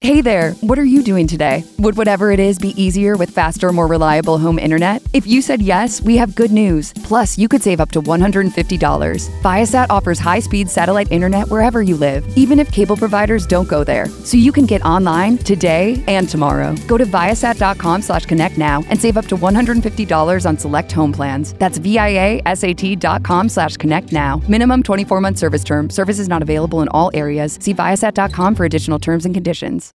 Hey there, what are you doing today? Would whatever it is be easier with faster, more reliable home internet? If you said yes, we have good news. Plus, you could save up to $150. Viasat offers high-speed satellite internet wherever you live, even if cable providers don't go there. So you can get online today and tomorrow. Go to Viasat.com/connect now and save up to $150 on select home plans. That's Viasat.com/connect now. Minimum 24-month service term. Service is not available in all areas. See Viasat.com for additional terms and conditions.